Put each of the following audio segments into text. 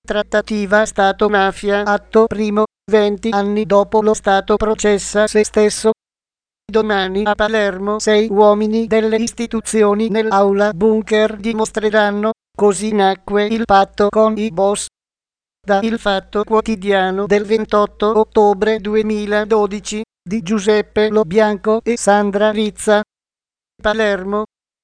Trattativa Stato-mafia, atto primo, 20 anni dopo lo Stato processa se stesso. Domani a Palermo 6 uomini delle istituzioni nell'aula bunker dimostreranno, così nacque il patto con i boss. Da Il Fatto Quotidiano del 28 ottobre 2012 di Giuseppe Lo Bianco e Sandra Rizza. Palermo.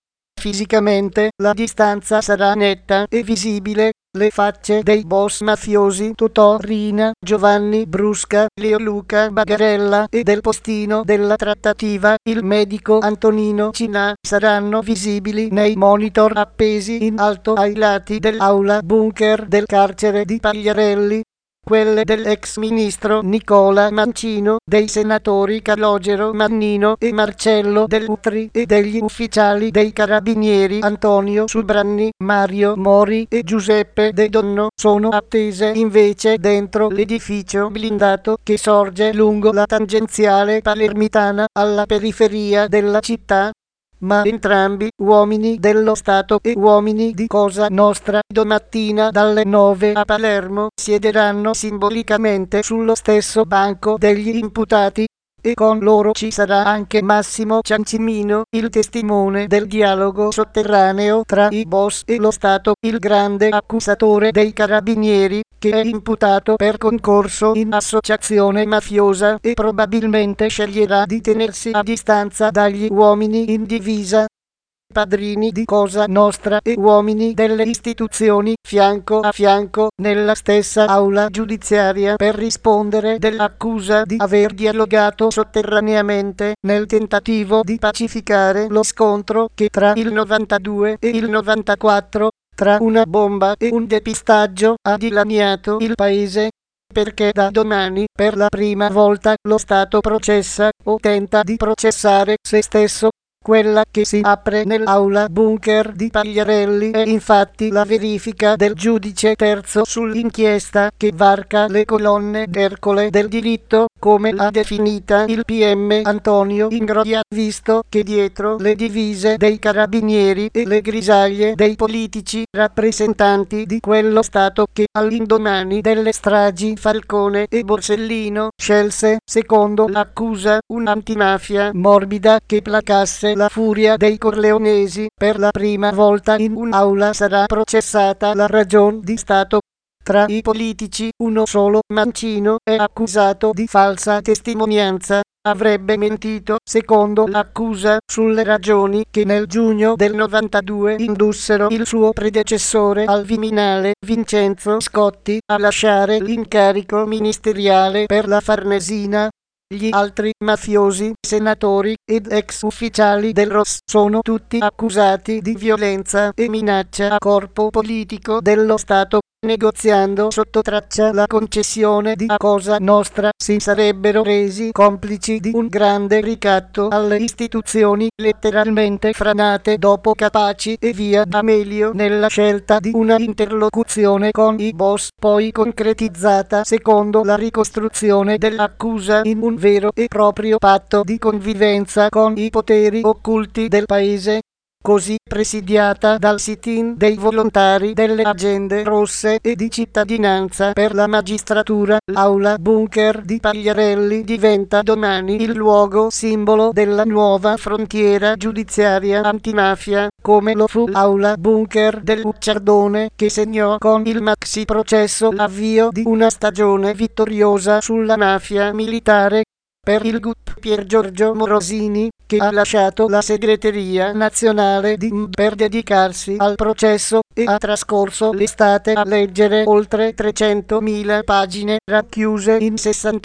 Fisicamente la distanza sarà netta e visibile, le facce dei boss mafiosi Totò Riina, Giovanni Brusca, Leo Luca Bagarella e del postino della trattativa, il medico Antonino Cinà, saranno visibili nei monitor appesi in alto ai lati dell'aula bunker del carcere di Pagliarelli. Quelle dell'ex ministro Nicola Mancino, dei senatori Calogero Mannino e Marcello Dell'Utri e degli ufficiali dei carabinieri Antonio Subranni, Mario Mori e Giuseppe De Donno sono attese invece dentro l'edificio blindato che sorge lungo la tangenziale palermitana alla periferia della città. Ma entrambi uomini dello Stato e uomini di Cosa Nostra domattina dalle 9 a Palermo siederanno simbolicamente sullo stesso banco degli imputati e con loro ci sarà anche Massimo Ciancimino, il testimone del dialogo sotterraneo tra i boss e lo Stato, il grande accusatore dei carabinieri, che è imputato per concorso in associazione mafiosa e probabilmente sceglierà di tenersi a distanza dagli uomini in divisa. Padrini di Cosa Nostra e uomini delle istituzioni fianco a fianco nella stessa aula giudiziaria per rispondere dell'accusa di aver dialogato sotterraneamente nel tentativo di pacificare lo scontro che tra il 92 e il 94, tra una bomba e un depistaggio, ha dilaniato il paese. Perché da domani, per la prima volta, lo Stato processa o tenta di processare se stesso. Quella che si apre nell'aula bunker di Pagliarelli è infatti la verifica del giudice terzo sull'inchiesta che varca le colonne d'Ercole del diritto, come l'ha definita il PM Antonio Ingroia, visto che dietro le divise dei carabinieri e le grisaglie dei politici rappresentanti di quello Stato che all'indomani delle stragi Falcone e Borsellino scelse, secondo l'accusa, un'antimafia morbida che placasse la furia dei corleonesi, per la prima volta in un'aula sarà processata la ragion di Stato. Tra i politici uno solo, Mancino, è accusato di falsa testimonianza. Avrebbe mentito, secondo l'accusa, sulle ragioni che nel giugno del 92 indussero il suo predecessore al Viminale, Vincenzo Scotti, a lasciare l'incarico ministeriale per la Farnesina. Gli altri mafiosi, senatori ed ex ufficiali del ROS sono tutti accusati di violenza e minaccia a corpo politico dello Stato. Negoziando sotto traccia la concessione di Cosa Nostra si sarebbero resi complici di un grande ricatto alle istituzioni, letteralmente franate dopo Capaci e via D'Amelio nella scelta di una interlocuzione con i boss, poi concretizzata secondo la ricostruzione dell'accusa in un vero e proprio patto di convivenza con i poteri occulti del paese. Così presidiata dal sit-in dei volontari delle agende rosse e di cittadinanza per la magistratura, l'aula bunker di Pagliarelli diventa domani il luogo simbolo della nuova frontiera giudiziaria antimafia, come lo fu l'aula bunker del Ucciardone, che segnò con il maxi processo l'avvio di una stagione vittoriosa sulla mafia militare. Per il GUP Pier Giorgio Morosini, che ha lasciato la segreteria nazionale di MB per dedicarsi al processo e ha trascorso l'estate a leggere oltre 300.000 pagine racchiuse in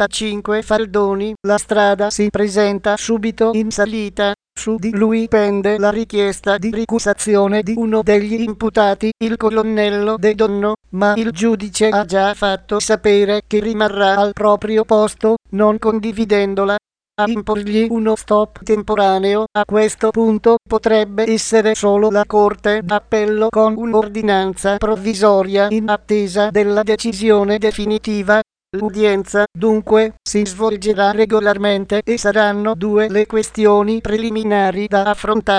65 faldoni, la strada si presenta subito in salita. Su di lui pende la richiesta di ricusazione di uno degli imputati, il colonnello De Donno, ma il giudice ha già fatto sapere che rimarrà al proprio posto, non condividendola. A imporgli uno stop temporaneo a questo punto potrebbe essere solo la Corte d'Appello con un'ordinanza provvisoria in attesa della decisione definitiva. L'udienza, dunque, si svolgerà regolarmente e saranno due le questioni preliminari da affrontare.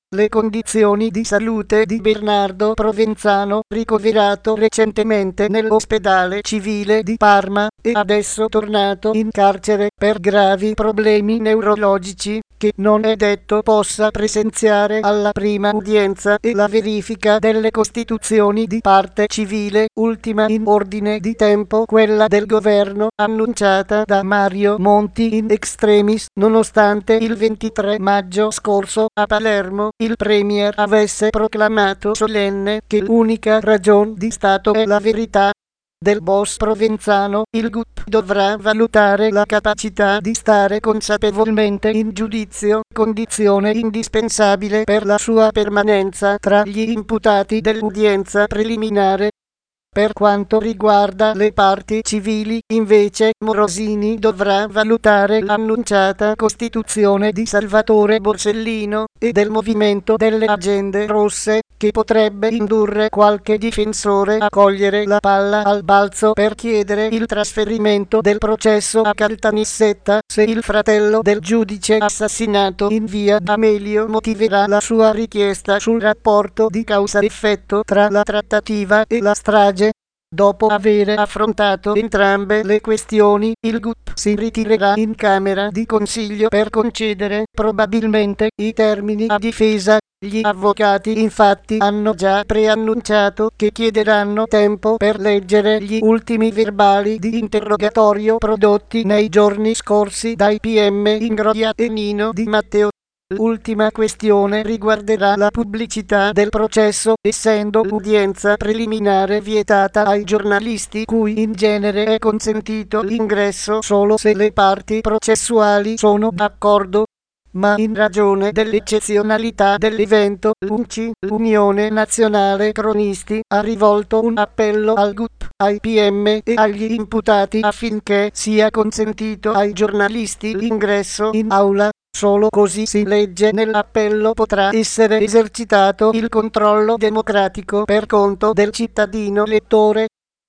le condizioni di salute di Bernardo Provenzano, ricoverato recentemente nell'ospedale civile di Parma e adesso tornato in carcere per gravi problemi neurologici, che non è detto possa presenziare alla prima udienza e la verifica delle costituzioni di parte civile, ultima in ordine di tempo quella del governo annunciata da Mario Monti in extremis, nonostante il 23 maggio scorso a Palermo il Premier avesse proclamato solenne che l'unica ragione di Stato è la verità del boss Provenzano. Il GUP dovrà valutare la capacità di stare consapevolmente in giudizio, condizione indispensabile per la sua permanenza tra gli imputati dell'udienza preliminare. Per quanto riguarda le parti civili, invece, Morosini dovrà valutare l'annunciata costituzione di Salvatore Borsellino e del movimento delle Agende Rosse, che potrebbe indurre qualche difensore a cogliere la palla al balzo per chiedere il trasferimento del processo a Caltanissetta, se il fratello del giudice assassinato in via D'Amelio motiverà la sua richiesta sul rapporto di causa-effetto tra la trattativa e la strage. Dopo aver affrontato entrambe le questioni, il GUP si ritirerà in Camera di Consiglio per concedere probabilmente i termini a difesa. Gli avvocati infatti hanno già preannunciato che chiederanno tempo per leggere gli ultimi verbali di interrogatorio prodotti nei giorni scorsi dai PM Ingroia e Nino Di Matteo. L'ultima questione riguarderà la pubblicità del processo, essendo l'udienza preliminare vietata ai giornalisti, cui in genere è consentito l'ingresso solo se le parti processuali sono d'accordo. Ma in ragione dell'eccezionalità dell'evento, l'UNCI, l'Unione Nazionale Cronisti, ha rivolto un appello al GUP, ai PM e agli imputati affinché sia consentito ai giornalisti l'ingresso in aula. Solo così, si legge nell'appello, potrà essere esercitato il controllo democratico per conto del cittadino lettore.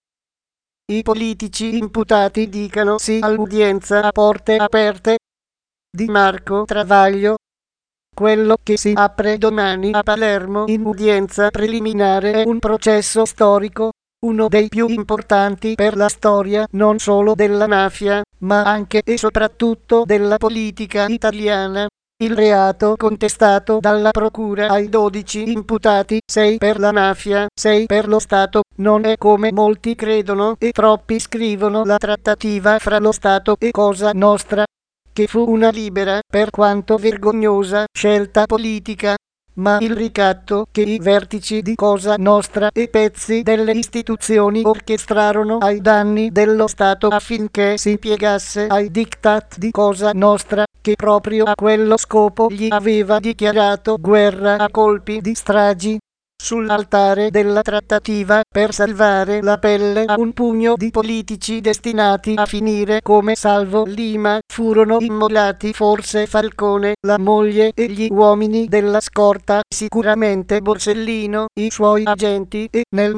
I politici imputati dicano sì all'udienza a porte aperte. Di Marco Travaglio. Quello che si apre domani a Palermo in udienza preliminare è un processo storico, uno dei più importanti per la storia non solo della mafia, ma anche e soprattutto della politica italiana. Il reato contestato dalla procura ai 12 imputati, 6 per la mafia, 6 per lo Stato, non è, come molti credono e troppi scrivono, la trattativa fra lo Stato e Cosa Nostra, che fu una libera, per quanto vergognosa, scelta politica, ma il ricatto che i vertici di Cosa Nostra e pezzi delle istituzioni orchestrarono ai danni dello Stato affinché si piegasse ai diktat di Cosa Nostra, che proprio a quello scopo gli aveva dichiarato guerra a colpi di stragi sull'altare della trattativa, per salvare la pelle a un pugno di politici destinati a finire come Salvo Lima. Furono immolati forse Falcone, la moglie e gli uomini della scorta, sicuramente Borsellino, i suoi agenti e, nel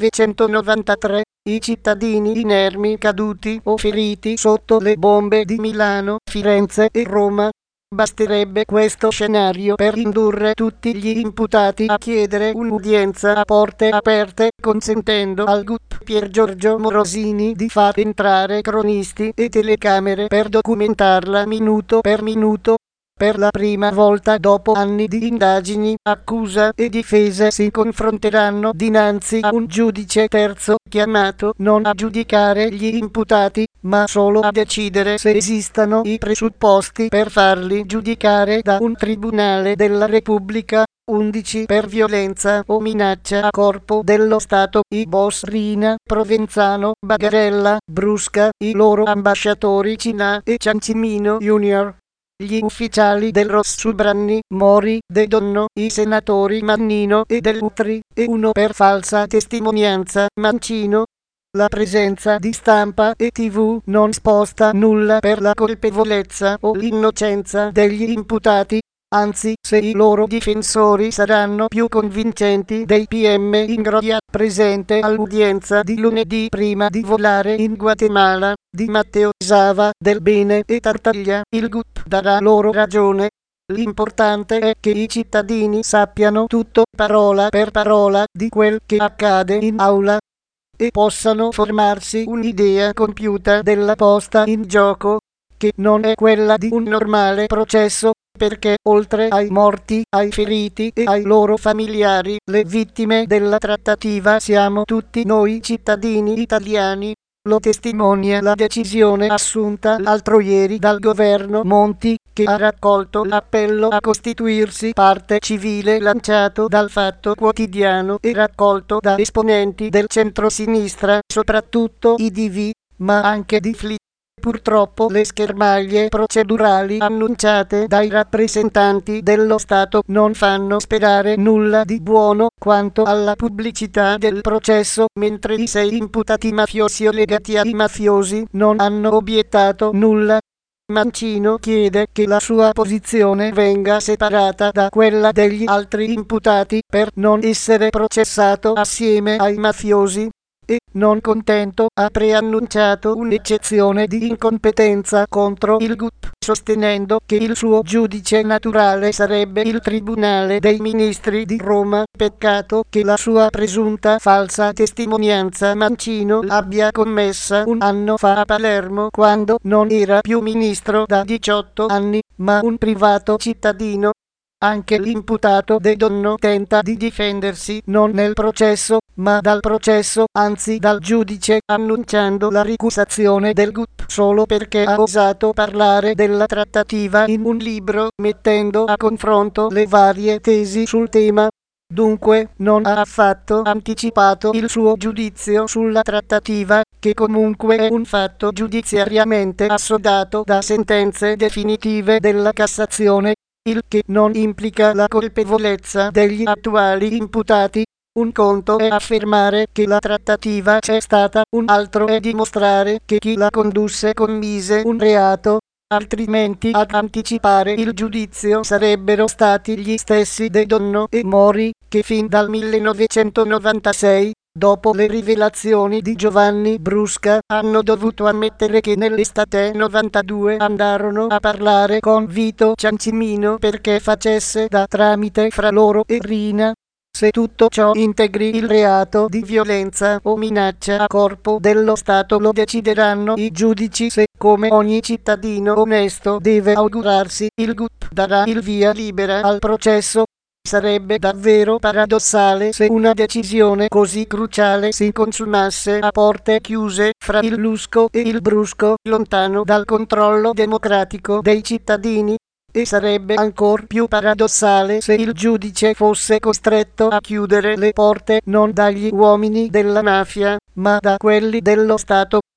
1993, i cittadini inermi caduti o feriti sotto le bombe di Milano, Firenze e Roma. Basterebbe questo scenario per indurre tutti gli imputati a chiedere un'udienza a porte aperte, consentendo al GUP Piergiorgio Morosini di far entrare cronisti e telecamere per documentarla minuto per minuto. Per la prima volta dopo anni di indagini, accusa e difesa si confronteranno dinanzi a un giudice terzo, chiamato non a giudicare gli imputati, ma solo a decidere se esistano i presupposti per farli giudicare da un tribunale della Repubblica. 11 per violenza o minaccia a corpo dello Stato, i boss Rina, Provenzano, Bagarella, Brusca, i loro ambasciatori Cina e Ciancimino Junior. Gli ufficiali del Rossubranni, Mori, De Donno, i senatori Mannino e Dell'Utri, e uno per falsa testimonianza, Mancino. La presenza di stampa e TV non sposta nulla per la colpevolezza o l'innocenza degli imputati. Anzi, se i loro difensori saranno più convincenti dei PM Ingroia, presente all'udienza di lunedì prima di volare in Guatemala, Di Matteo, Sava, Del Bene e Tartaglia, il GUP darà loro ragione. L'importante è che i cittadini sappiano tutto parola per parola di quel che accade in aula e possano formarsi un'idea compiuta della posta in gioco, che non è quella di un normale processo, perché oltre ai morti, ai feriti e ai loro familiari, le vittime della trattativa siamo tutti noi cittadini italiani. Lo testimonia la decisione assunta l'altro ieri dal governo Monti, che ha raccolto l'appello a costituirsi parte civile lanciato dal Fatto Quotidiano e raccolto da esponenti del centrosinistra, soprattutto IDV, ma anche di FLI. Purtroppo le schermaglie procedurali annunciate dai rappresentanti dello Stato non fanno sperare nulla di buono quanto alla pubblicità del processo, mentre i 6 imputati mafiosi o legati ai mafiosi non hanno obiettato nulla. Mancino chiede che la sua posizione venga separata da quella degli altri imputati per non essere processato assieme ai mafiosi. E, non contento, ha preannunciato un'eccezione di incompetenza contro il GUP, sostenendo che il suo giudice naturale sarebbe il Tribunale dei Ministri di Roma. Peccato che la sua presunta falsa testimonianza Mancino l'abbia commessa un anno fa a Palermo, quando non era più ministro da 18 anni, ma un privato cittadino. Anche l'imputato De Donno tenta di difendersi non nel processo, ma dal processo, anzi dal giudice, annunciando la ricusazione del GUP solo perché ha osato parlare della trattativa in un libro, mettendo a confronto le varie tesi sul tema. Dunque non ha affatto anticipato il suo giudizio sulla trattativa, che comunque è un fatto giudiziariamente assodato da sentenze definitive della Cassazione, il che non implica la colpevolezza degli attuali imputati. Un conto è affermare che la trattativa c'è stata, un altro è dimostrare che chi la condusse commise un reato. Altrimenti ad anticipare il giudizio sarebbero stati gli stessi De Donno e Mori, che fin dal 1996, dopo le rivelazioni di Giovanni Brusca, hanno dovuto ammettere che nell'estate 92 andarono a parlare con Vito Ciancimino perché facesse da tramite fra loro e Rina. Se tutto ciò integri il reato di violenza o minaccia a corpo dello Stato lo decideranno i giudici, se, come ogni cittadino onesto deve augurarsi, il GUP darà il via libera al processo. Sarebbe davvero paradossale se una decisione così cruciale si consumasse a porte chiuse, fra il lusco e il brusco, lontano dal controllo democratico dei cittadini. E sarebbe ancor più paradossale se il giudice fosse costretto a chiudere le porte non dagli uomini della mafia, ma da quelli dello Stato.